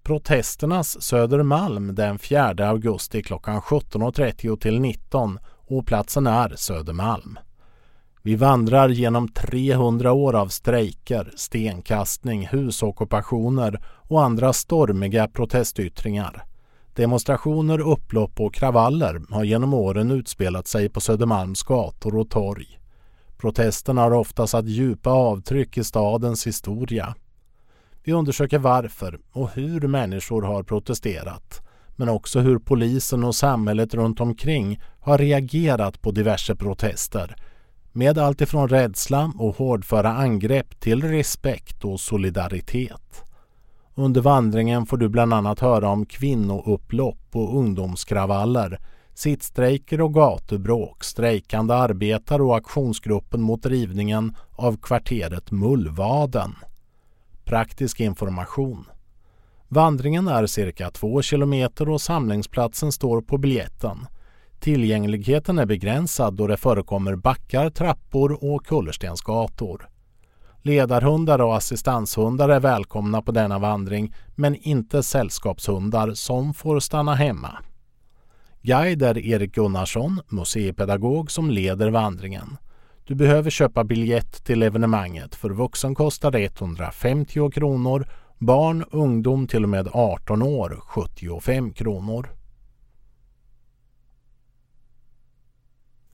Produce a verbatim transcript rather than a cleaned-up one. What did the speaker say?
Protesternas Södermalm den fjärde augusti klockan sjutton och trettio till nitton och platsen är Södermalm. Vi vandrar genom trehundra år av strejker, stenkastning, husockupationer och andra stormiga protestyttringar. Demonstrationer, upplopp och kravaller har genom åren utspelat sig på Södermalms gator och torg. Protesterna har ofta satt djupa avtryck i stadens historia. Vi undersöker varför och hur människor har protesterat, men också hur polisen och samhället runt omkring har reagerat på diverse protester, med allt ifrån rädsla och hårdföra angrepp till respekt och solidaritet. Under vandringen får du bland annat höra om kvinnoupplopp och ungdomskravaller, sittstrejker och gatubråk, strejkande arbetare och aktionsgruppen mot rivningen av kvarteret Mullvaden. Praktisk information. Vandringen är cirka två kilometer och samlingsplatsen står på biljetten. Tillgängligheten är begränsad då det förekommer backar, trappor och kullerstensgator. Ledarhundar och assistanshundar är välkomna på denna vandring, men inte sällskapshundar som får stanna hemma. Guide är Erik Gunnarsson, museipedagog som leder vandringen. Du behöver köpa biljett till evenemanget. För vuxen kostar det etthundrafemtio kronor, barn, ungdom till och med arton år sjuttiofem kronor.